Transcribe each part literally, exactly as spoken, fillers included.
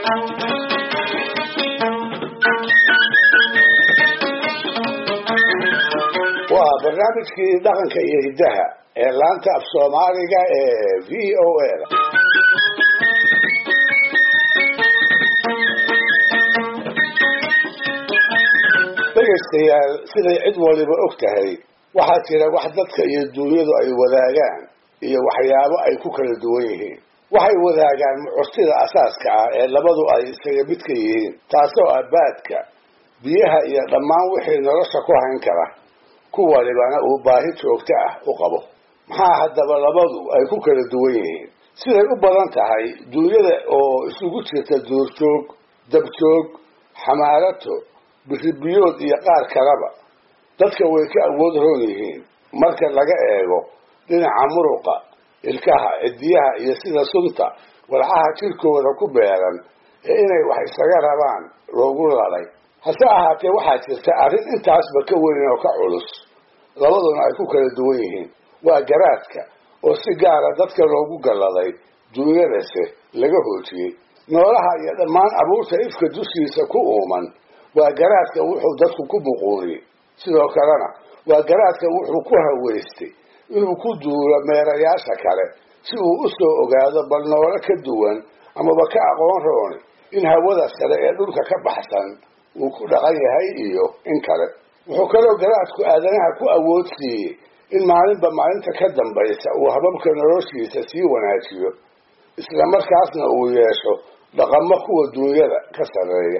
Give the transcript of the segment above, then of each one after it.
waa barnaamijkii dhaqanka iyo hiddaha ee laanta af Soomaaliga ee V O A dhegeystayaal siday cid waliba og tahay waxaa jira wax dadka iyo duunyadu ay wadaagaan iyo waxyaabo ay ku kala duwan yihiin waxay wadaagaan mucustida asaaska ah ee labadu ay isaga mid ka yihiin taasoo ah baadka biyaha iyo dhammaan wixii nolosha ku hayn kara kuwalibana uu baahi joogto ah u qabo maxaa haddaba labadu ay ku kala duwan yihiin siday u badan tahay duunyada oo isugu jirta duurjoog dabjoog xamaarato biribiyood iyo qaar kaleba dadka way ka awood roon yihiin marka laga eego dhinaca muruqa ilkaha cidiyaha iyo sida sunta walxaha jirkooda ku beeran ee inay wax isaga rabaan loogu lalay hase ahaatee waxaa jirta arrin intaasba ka weyn oo ka culus labaduna ay ku kala duwan yihiin waa garaadka oo si gaara dadka loogu galladay duunyadase laga hoojiyey noolaha iyo dhammaan abuurta ifka dushiisa ku uuman waa garaadka wuxuu dadku ku muquuriyey sidoo kalena waa garaadka wuxuu ku haweystay inuu ku duulo meerayaasha kale si uu u soo ogaado bal noole ka duwan amaba ka aqoon rooni in hawada sare ee dhulka ka baxsan uu ku dhaqan yahay iyo in kale wuxuu kaloo garaadku aadanaha ku awood siiyey in maalinba maalinta ka dambaysa uu hababka noloshiisa sii wanaajiyo isla markaasna uu yeesho dhaqamo kuwa duunyada ka sarreeya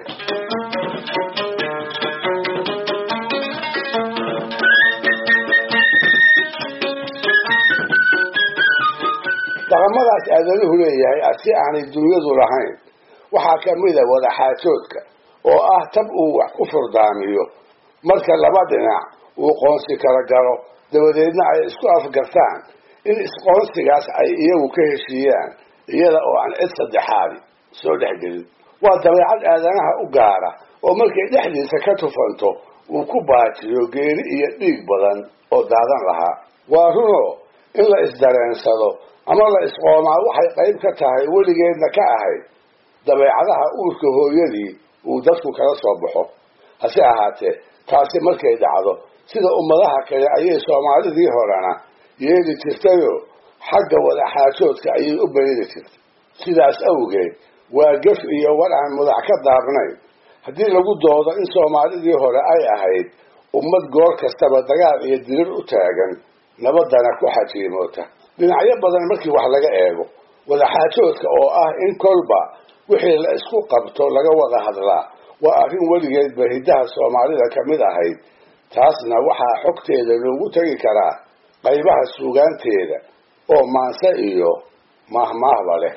dhaqamadaas aadanuhu leeyahay asi aanay duunyadu lahayn waxaa ka mid a wadaxaajoodka oo ah tab uu wax ku furdaamiyo marka laba dhinac uu qoonsi kala galo dabadeedna ay isku afgartaan in isqoonsigaas ay iyagu ka heshiiyaan iyada oo aan cid saddexaadi soo dhexgelin waa dabeecad aadanaha u gaara oo markay dhexdiisa ka tufanto uu ku baajiyo geeri iyo dhiig badan oo daadan lahaa waa runoo in la isdareensado ama la isqoomaa waxay qayb ka tahay weligeedna ka ahayd dabeecadaha uurka hooyadii uu dadku kala soo baxo hase ahaatee taasi markay dhacdo sida ummadaha kale ayay soomaalidii horena yeeli jirtayoo xagga wadaxaajoodka ayay u bayri jirtay sidaas awgeed waa gef iyo war aan mudax ka daabnayn haddii lagu doodo in soomaalidii hore ay ahayd ummad goor kastaba dagaal iyo dirir u taagan nabadana ku xajiimoota dhinacyo badan markii wax laga eego wadaxaajoodka oo ah in kolba wixii la isku qabto laga wada hadlaa waa arrin weligeedba hiddaha soomaalida ka mid ahayd taasna waxaa xogteeda loogu tegi karaa qaybaha suugaanteeda oo maanse iyo maahmaahba leh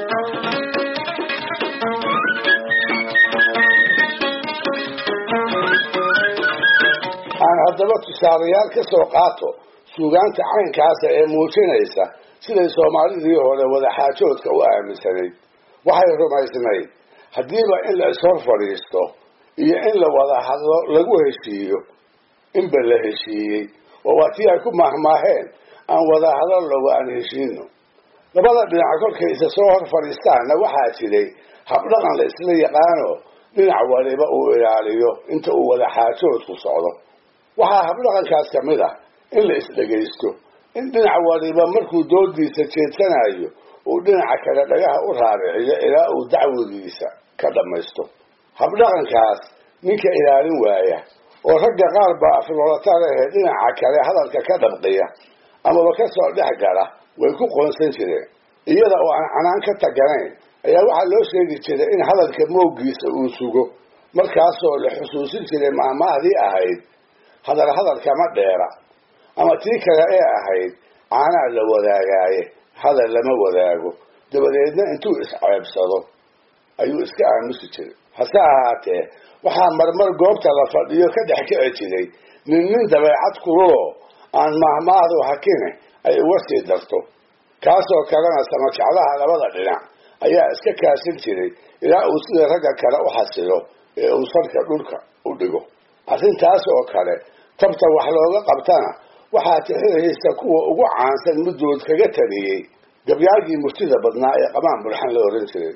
aan haddaba tusaalayaal ka soo qaato suugaanta caynkaasa ee muujinaysa siday soomaalidii hore wadaxaajoodka u aaminsanayd waxay rumaysnayd haddiiba in la ishor fadhiisto iyo in la wada hadlo lagu heshiiyo inba la heshiiyey oo waa tii ay ku maahmaaheen aan wada hadallo aan heshiino labada dhinac kolkay isa soo hor fadhiistaanna waxaa jiray habdhaqan la isla yaqaano dhinac waliba uu ilaaliyo inta uu wadaxaajoodku socdo waxaa habdhaqankaas ka mid ah in la isdhegaysto in dhinac waliba markuu doodiisa jeedsanayo uu dhinaca kale dhagaha u raariciyo ilaa uu dacwadiisa ka dhammaysto habdhaqankaas ninka ilaalin waaya oo ragga qaar baa afloolata lehee dhinaca kale hadalka ka dhabqiya amaba ka soo dhex gala way ku qoonsan jireen iyada oo aan canaan ka taganayn ayaa waxaa loo sheegi jiray in hadalka mooggiisa uu sugo markaasoo la xusuusin jiray maahmaahdii ahayd hadal hadalkama dheera ama tii kale ee ahayd caanaa la wadaagaaye hadal lama wadaago dabadeedna intuu isceebsado ayuu iska aamusi jiray hase ahaatee waxaa marmar goobta la fadhiyo ka dhex kici jiray nin nin dabeecad kululoo aan maahmaahdu hakine ay uga sii darto kaasoo kalena samajeclaha labada dhinac ayaa iska kaasin jiray ilaa uu sida ragga kale u xasilo ee uu salka dhulka u dhigo arrintaas oo kale tabta wax looga qabtana waxaa tixiraysa kuwa ugu caansan muddood kaga taliyey gabyaagii murtida badnaa ee qamaan bulxan la oran jiray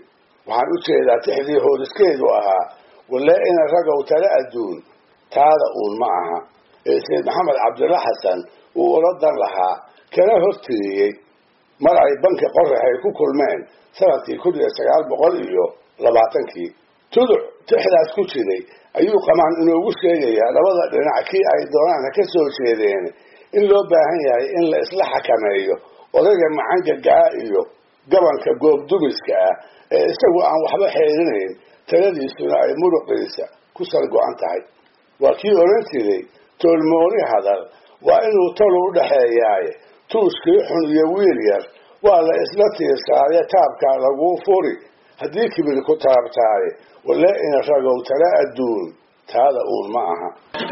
waxaan u jeedaa tixdii hooriskeedu ahaa walle ina ragow tala adduun taada uun ma aha ee sayid maxamed cabdilla xasan uu ula dan lahaa kana hortiriyey mar ay banki qorax ay ku kulmeen sanadkii kun iyo sagaal boqol iyo labaatankii tuduc tixdaas ku jiray ayuu qamaan inoogu sheegayaa labada dhinac kii ay doonaan ka soo jeedeen in loo baahan yahay in la isla xakameeyo odayga macangagaa iyo gabanka goobdumiska ah ee isagu aan waxba xeelinayn taladiisuna ay muruqiisa ku sal go-an tahay waa kii odhan jiray toolmooni hadal waa inuu tolu u dhexeeyaaye tuuskii xun iyo wiil yar waa la isla tiirsaaye taabkaa laguu furi haddii kibir ku taabtaaye walle ina ragow tala adduun taada uun ma aha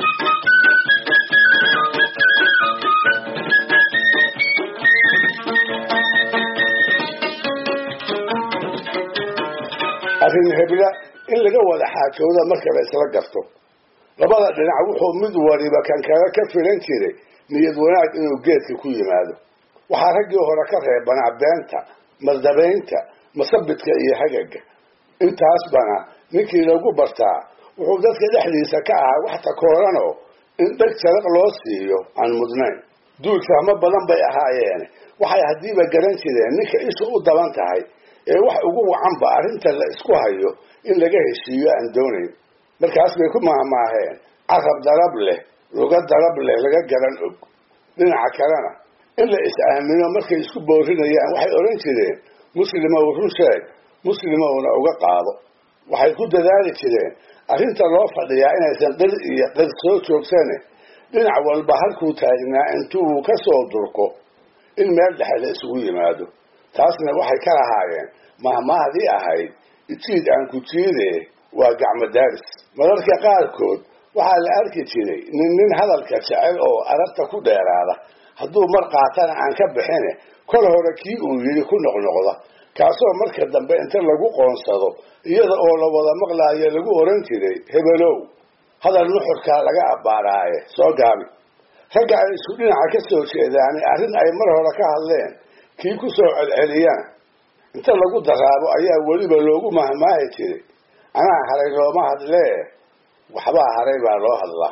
arrin hebla in laga wada xaajooda marka la isla garto labada dhinac wuxuu mid waliba kan kale ka filan jiray niyad wanaag inuu geedka ku yimaado waxaa raggii hore ka reebanaa beenta mardabaynta masabidka iyo hagaga intaasbana ninkii lagu bartaa wuxuu dadka dhexdiisa ka ahaa wax takooranoo in dheg jaraq loo siiyo aan mudnayn duul fahmo badan bay ahaayeen waxay haddiiba garan jireen ninka ishu u daban tahay ee wax ugu wacanba arrinta la isku hayo in laga heshiiyo aan doonayn markaas bay ku mahmaaheen carab darab leh luga darab leh laga garan og dhinaca kalena in la is-aamino markay isku boorinayaan waxay odhan jireen muslimow run sheeg muslimowna uga qaado waxay ku dadaali jireen arrinta loo fadhiyaa inaysan qir iyo qir soo joogsane dhinac walba halkuu taagnaa intuu ka soo durko in meel dhexe la isugu yimaado taasna waxay ka lahaayeen mahmaahdii ahayd ijiid aan ku jiide waa gacmo daaris mararka qaarkood waxaa la arki jiray nin nin hadalka jecel oo aragta ku dheeraada hadduu mar qaatana aan ka bixine kol hore kii uu yidhi ku noqnoqda kaasoo marka dambe inta lagu qoonsado iyada oo la wada maqlaayo lagu oran jiray hebelow hadal nuxurkaa laga abbaaraaye soo gaabi ragga ay isku dhinaca ka soo jeedaani arrin ay mar hore ka hadleen kii ku soo celceliyana inta lagu daraabo ayaa weliba loogu mahmaahi jiray anaa haray looma hadlee waxbaa haray baa loo hadlaa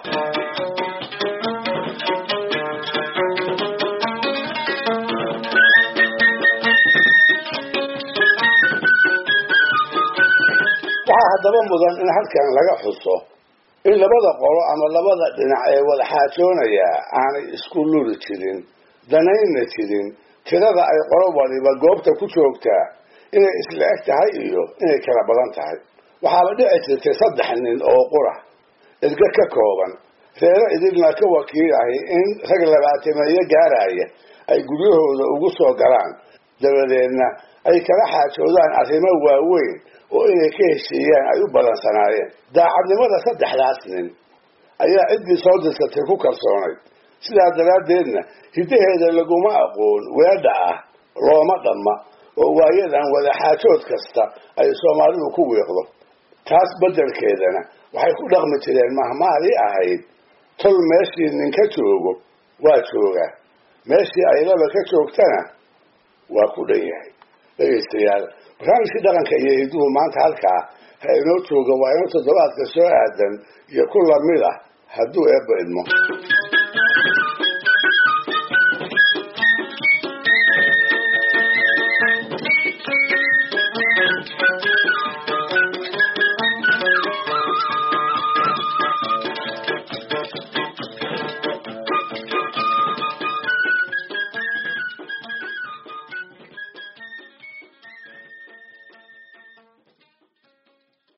waxaa haddaba mudan in halkan laga xuso in labada qolo ama labada dhinac ee wada xaajoonayaa aanay isku luri jirin danayna jirin tirada ay qolo waliba goobta ku joogtaa inay isla eg tahay iyo inay kala badan tahay waxaaba dhici jirtay saddex nin oo qura erga ka kooban reero idilna ka wakiilahay in rag labaatameeyo gaaraya ay guryahooda ugu soo galaan dabadeedna ay kala xaajoodaan arrimo waaweyn oo inay ka heshiiyaan ay u balansanaayeen daacadnimada saddexdaas nin ayaa ciddii soo dirsatay ku kalsoonayd sidaa daraaddeedna hiddaheeda laguma aqoon weedha ah looma dhamma oo waayadan wada xaajood kasta ay soomaalidu ku wiiqdo taas beddelkeedana waxay ku dhaqmi jireen mahmahdii ahayd tol meeshii ninka joogo waa joogaa meeshii ay laba ka joogtana waa ku dhan yahay dhegaystayaal barnaamijkii dhaqanka iyo hidduhu maanta halkaa ha inoo jooga waa inuu toddobaadka soo aadan iyo ku lamid ah hadduu eebba idmo